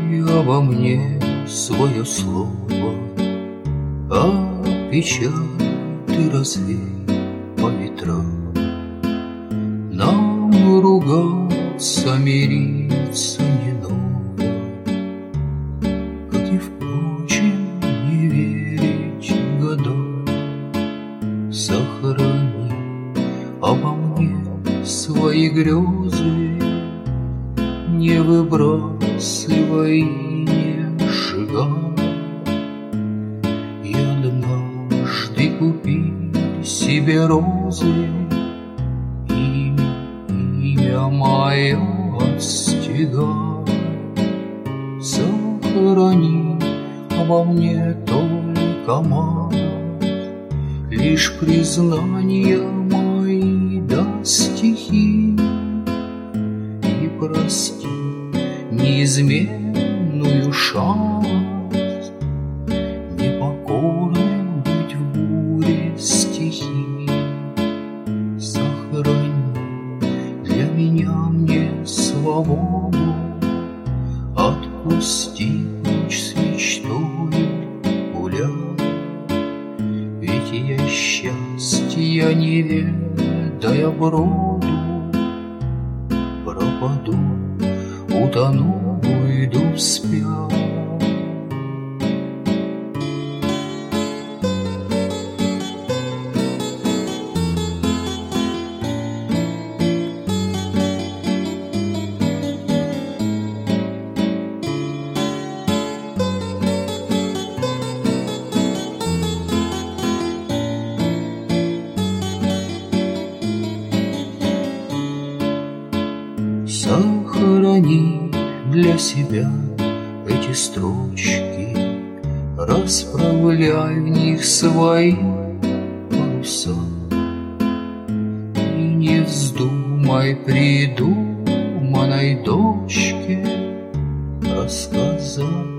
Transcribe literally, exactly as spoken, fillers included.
обо мне свое слово, а печаль ты развей по ветрам. Нам ругаться, мириться не ново, как и впрочем не верить годам. Сохрани обо мне свои грезы, не выбрасывай, не сжигай. Я однажды купил себе розы, имя, имя мое отстегай. Сохрани обо мне только мать, лишь признания мои да стихи. И прости неизменную шалость, непокорным быть в буре стихий. Сохрани для меня мне свободу, отпусти ночь с мечтой гулять. Ведь я счастья не ведая броду, пропаду, утону, уйду вспять. Сохрани для себя эти строчки, расправляй в них свои паруса. И не вздумай придуманной дочке рассказать